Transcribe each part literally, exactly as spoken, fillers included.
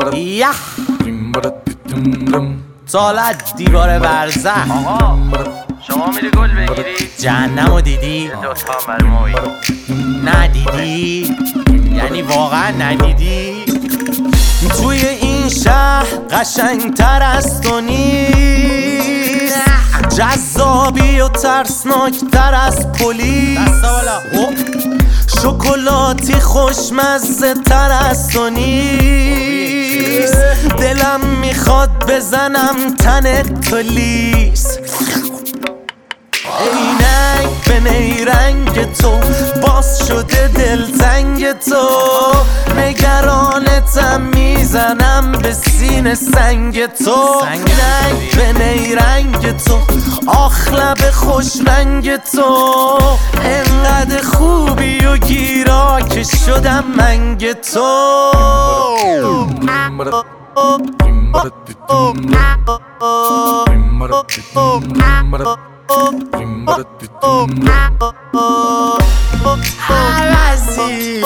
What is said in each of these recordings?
یه سالت دیوار برزخ. آقا شما میری گل بگیری؟ جهنمو دیدی؟ دوتا هم برای ما بگیر. ندیدی؟ یعنی واقعا ندیدی؟ توی این شهر قشنگتر از تو نیست، جذابی و ترسناکتر از پلیس، شکلاتی خوشمزه تر از تو نیست، دلم میخواد بزنم تن تو لیس. عینک به نیرنگ تو باز شده دلتنگ تو، نگرانتم میزنم به سینه سنگ تو. عینک به نیرنگ تو آخ لب خوش رنگ تو، انقدر خوبی و گیرا که شدم منگ تو. عوضی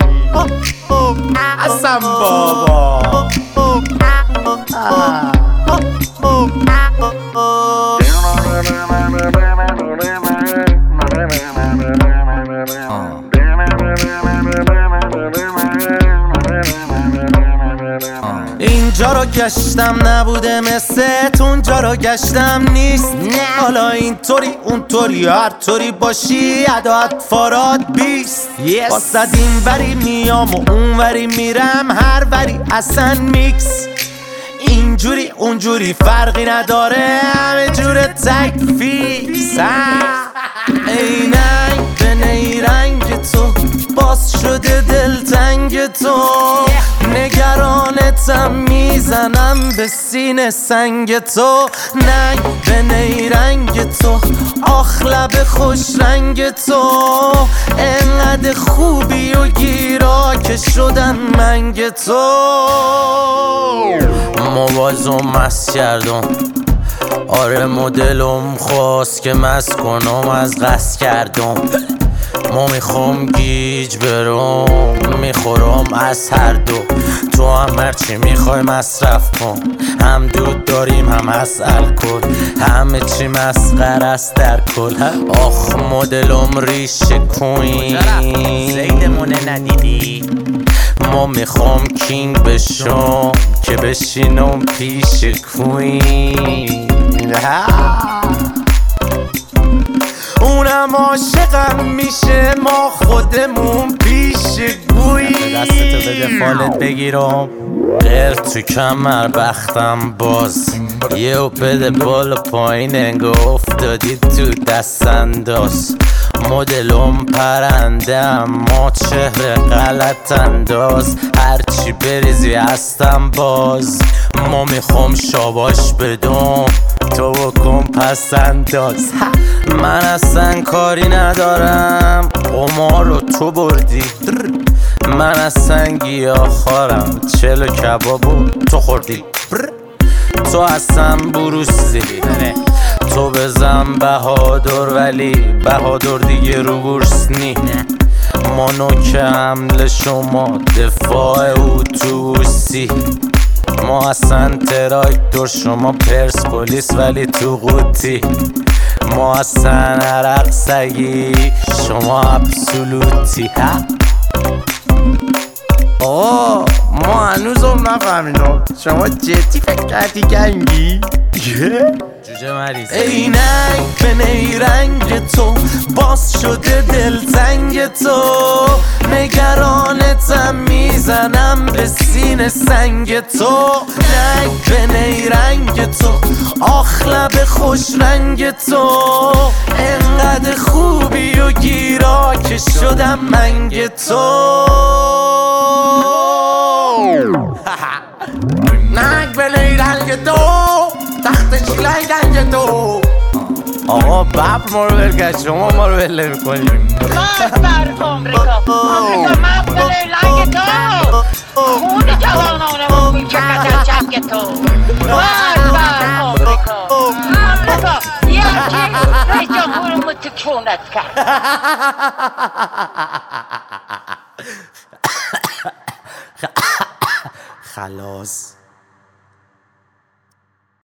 حسن بابا اینجا رو گشتم نبوده مثل اونجا رو گشتم نیست، حالا اینطوری اونطوری هر طوری باشی عداد فاراد بیست. واسد این وری میام و اون وری میرم، هر وری اصلا میکس، اینجوری اونجوری فرقی نداره، همه جور تک فیکس. عینک به نیرنگ تو باز شده دلتنگ تو، نگرانتم میزنم به سینه سنگ تو. ننگ به نیرنگ تو آخ لب خوش رنگ تو، انقدر خوبی و گیرا که شدن منگ تو. موازم مست کردم، آره مدلم خواست که مست کنم از قصد کردم. ما میخوام گیج برم میخورم از هر دو، تو هم هرچی میخوای مصرف کن، هم دود داریم هم از الکل، همه چی مسخره است در کل. آخ مدلم ریشه کوین زیدمونه ندیدی، ما میخوام کینگ بشم که بشینم پیش کوین، اونم عاشقم میشه ما خودمون پیش گویی. دستتو بده فالت بگیرم غیر تو کمر بختم باز، یه و بده بالا پایین انگاه افتادی تو دست انداز. مدلم پرنده اما چهره غلط انداز، هرچی بریزی هستم باز. ما میخوام شاباش بدم تو بکن پس انداز. من اصلا کاری ندارم قمار رو تو بردی، من اصلا گیاه خارم چلو کبابو تو خوردی، تو اصلا بروسی، تو بزن بهادر ولی بهادر دیگه رو بورس نی. ما نوک حمله شما دفاع اتوبوسی، ما اصلا تراکتور شما پرسپولیس ولی تو قوطی، ما اصلا عرق سگی شما ابسولوتی. آه ما هنوزم نفهمیدم شما جدی فکر کردی گنگی؟ جوجه مریض. عینک به نیرنگ تو باز شده دلتنگ تو، نگرانتم میزنم به سینه سنگ تو. ننگ به نیرنگ تو آخ لب خوش رنگ تو، انقدر خوبی و گیرا که شدم منگ تو. ننگ به نیرنگ تو تخت چیلای دنگ تو. آقا ببر ما رو برگرد، شما ما رو بله میکنیم. خواهد بر آمریکا آمریکا مقبل لنگ تو، خون جوانانمون میچکد از جنگ تو. خواهد بر آمریکا آمریکا یکی رئیس جمهورمون تو کونت کرد. خلاص.